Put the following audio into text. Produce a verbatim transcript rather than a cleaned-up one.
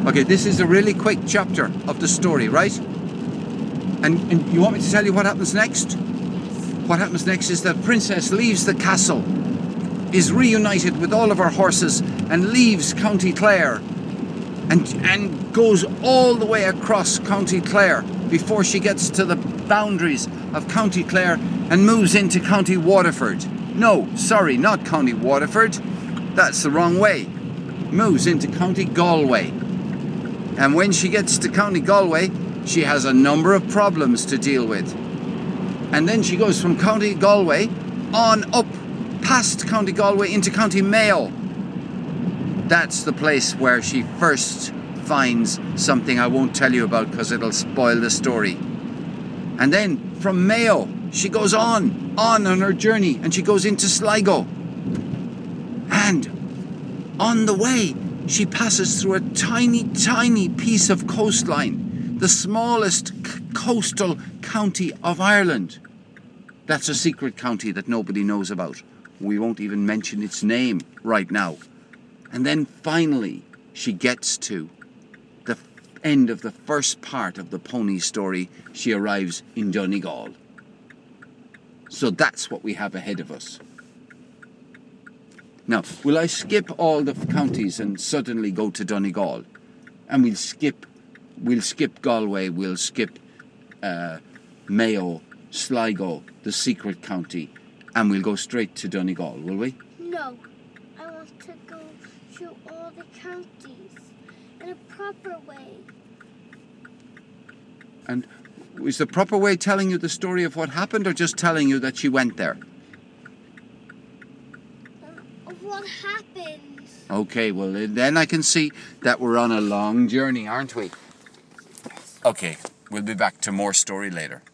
Okay, this is a really quick chapter of the story, right? And, and you want me to tell you what happens next? What happens next is that Princess leaves the castle, is reunited with all of her horses, and leaves County Clare, and, and goes all the way across County Clare before she gets to the boundaries of County Clare and moves into County Waterford. No, sorry, not County Waterford. That's the wrong way. Moves into County Galway. And when she gets to County Galway, she has a number of problems to deal with. And then she goes from County Galway on up past County Galway into County Mayo. That's the place where she first finds something I won't tell you about because it'll spoil the story. And then from Mayo, she goes on, on on her journey, and she goes into Sligo. And on the way, she passes through a tiny, tiny piece of coastline, the smallest c- coastal county of Ireland. That's a secret county that nobody knows about. We won't even mention its name right now. And then finally, she gets to the end of the first part of the pony story. She arrives in Donegal. So that's what we have ahead of us. Now, will I skip all the counties and suddenly go to Donegal? And we'll skip, we'll skip Galway, we'll skip uh, Mayo, Sligo, the secret county, and we'll go straight to Donegal, will we? No, I want to go through all the counties in a proper way. And is the proper way telling you the story of what happened, or just telling you that she went there? Uh, what happened? Okay, well then I can see that we're on a long journey, aren't we? Okay, we'll be back to more story later.